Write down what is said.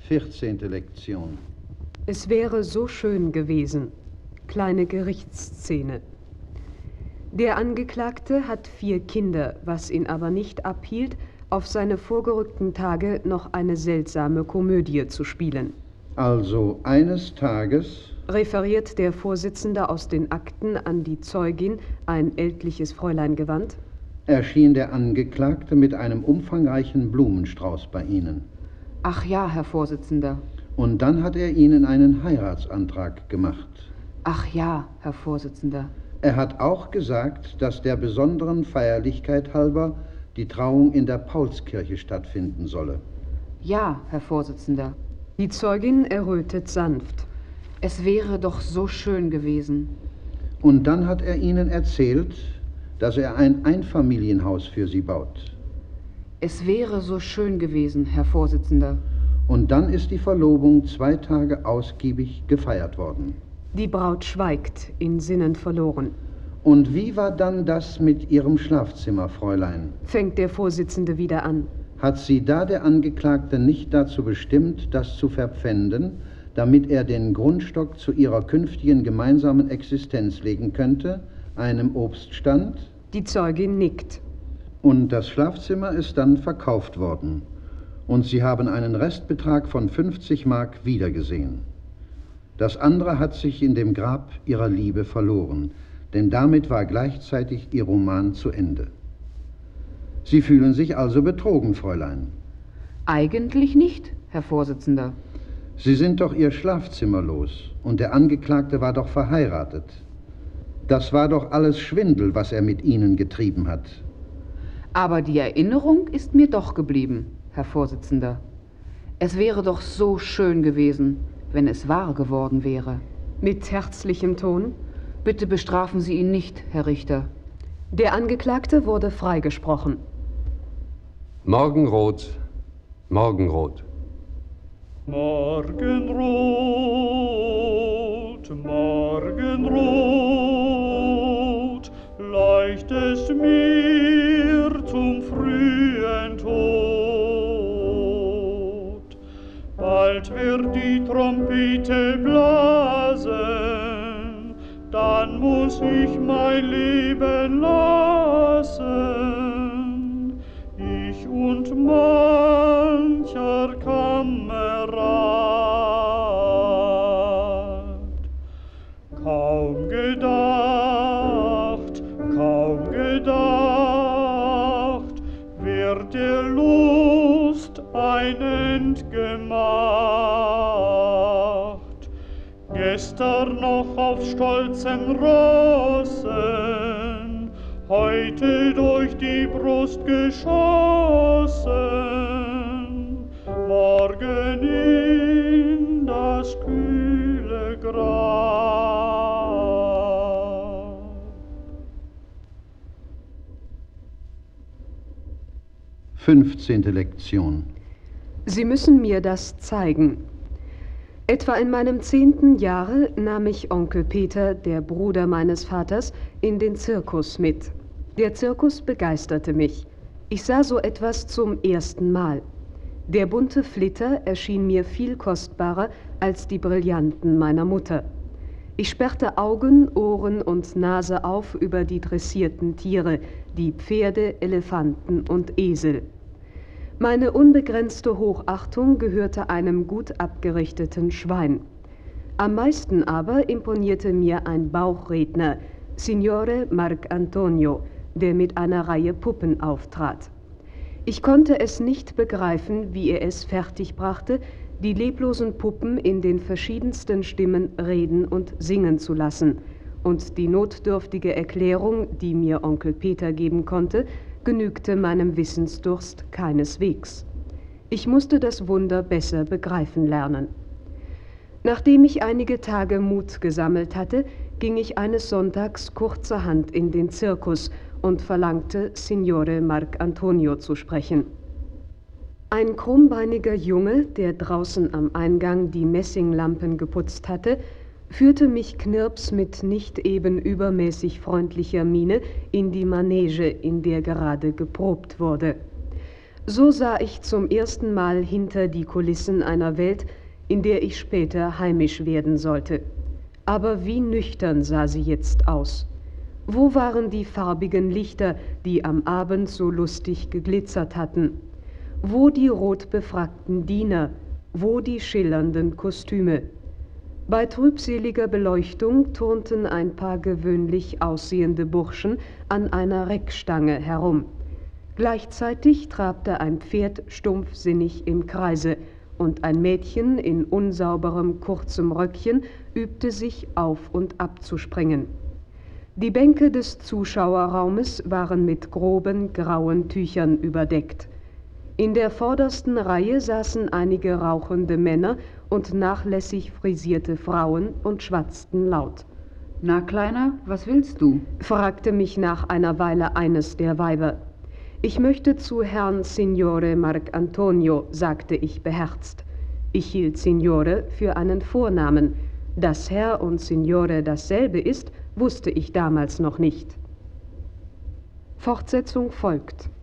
14. Lektion. Es wäre so schön gewesen. Kleine Gerichtsszene. Der Angeklagte hat 4 Kinder, was ihn aber nicht abhielt, auf seine vorgerückten Tage noch eine seltsame Komödie zu spielen. Also eines Tages, Referiert der Vorsitzende aus den Akten an die Zeugin, ein ältliches Fräulein gewandt, erschien der Angeklagte mit einem umfangreichen Blumenstrauß bei Ihnen. Ach ja, Herr Vorsitzender. Und dann hat er Ihnen einen Heiratsantrag gemacht. Ach ja, Herr Vorsitzender. Er hat auch gesagt, dass der besonderen Feierlichkeit halber die Trauung in der Paulskirche stattfinden solle. Ja, Herr Vorsitzender. Die Zeugin errötet sanft. Es wäre doch so schön gewesen. Und dann hat er Ihnen erzählt, dass er ein Einfamilienhaus für Sie baut. Es wäre so schön gewesen, Herr Vorsitzender. Und dann ist die Verlobung 2 Tage ausgiebig gefeiert worden. Die Braut schweigt, in Sinnen verloren. Und wie war dann das mit Ihrem Schlafzimmer, Fräulein? Fängt der Vorsitzende wieder an. Hat Sie da der Angeklagte nicht dazu bestimmt, das zu verpfänden, damit er den Grundstock zu Ihrer künftigen gemeinsamen Existenz legen könnte, einem Obststand? Die Zeugin nickt. Und das Schlafzimmer ist dann verkauft worden. Und Sie haben einen Restbetrag von 50 Mark wiedergesehen. Das andere hat sich in dem Grab Ihrer Liebe verloren, denn damit war gleichzeitig Ihr Roman zu Ende. Sie fühlen sich also betrogen, Fräulein. Eigentlich nicht, Herr Vorsitzender. Sie sind doch Ihr Schlafzimmer los und der Angeklagte war doch verheiratet. Das war doch alles Schwindel, was er mit Ihnen getrieben hat. Aber die Erinnerung ist mir doch geblieben, Herr Vorsitzender. Es wäre doch so schön gewesen, wenn es wahr geworden wäre. Mit herzlichem Ton. Bitte bestrafen Sie ihn nicht, Herr Richter. Der Angeklagte wurde freigesprochen. Morgenrot, Morgenrot. Morgenrot, Morgenrot, leuchtest mir zum frühen Tod. Bald wird die Trompete blasen, dann muss ich mein Leben lassen, ich und mancher Kamerad. Kaum gedacht, wird der Lust ein End gemacht. Gestern noch auf stolzen Rossen, heute durch die Brust geschossen, morgen in das kühle Grab. Fünfzehnte Lektion. Sie müssen mir das zeigen. Etwa in meinem 10. Jahre nahm ich Onkel Peter, der Bruder meines Vaters, in den Zirkus mit. Der Zirkus begeisterte mich. Ich sah so etwas zum ersten Mal. Der bunte Flitter erschien mir viel kostbarer als die Brillanten meiner Mutter. Ich sperrte Augen, Ohren und Nase auf über die dressierten Tiere, die Pferde, Elefanten und Esel. Meine unbegrenzte Hochachtung gehörte einem gut abgerichteten Schwein. Am meisten aber imponierte mir ein Bauchredner, Signore Marcantonio, der mit einer Reihe Puppen auftrat. Ich konnte es nicht begreifen, wie er es fertigbrachte, die leblosen Puppen in den verschiedensten Stimmen reden und singen zu lassen, und die notdürftige Erklärung, die mir Onkel Peter geben konnte, genügte meinem Wissensdurst keineswegs. Ich musste das Wunder besser begreifen lernen. Nachdem ich einige Tage Mut gesammelt hatte, ging ich eines Sonntags kurzerhand in den Zirkus und verlangte, Signore Marcantonio zu sprechen. Ein krummbeiniger Junge, der draußen am Eingang die Messinglampen geputzt hatte, führte mich Knirps mit nicht eben übermäßig freundlicher Miene in die Manege, in der gerade geprobt wurde. So sah ich zum ersten Mal hinter die Kulissen einer Welt, in der ich später heimisch werden sollte. Aber wie nüchtern sah sie jetzt aus. Wo waren die farbigen Lichter, die am Abend so lustig geglitzert hatten? Wo die rotbefrackten Diener? Wo die schillernden Kostüme? Bei trübseliger Beleuchtung turnten ein paar gewöhnlich aussehende Burschen an einer Reckstange herum. Gleichzeitig trabte ein Pferd stumpfsinnig im Kreise, und ein Mädchen in unsauberem, kurzem Röckchen übte sich auf und ab zu springen. Die Bänke des Zuschauerraumes waren mit groben, grauen Tüchern überdeckt. In der vordersten Reihe saßen einige rauchende Männer und nachlässig frisierte Frauen und schwatzten laut. »Na, Kleiner, was willst du?« fragte mich nach einer Weile eines der Weiber. »Ich möchte zu Herrn Signore Marcantonio«, sagte ich beherzt. Ich hielt Signore für einen Vornamen. Dass Herr und Signore dasselbe ist, wusste ich damals noch nicht. Fortsetzung folgt.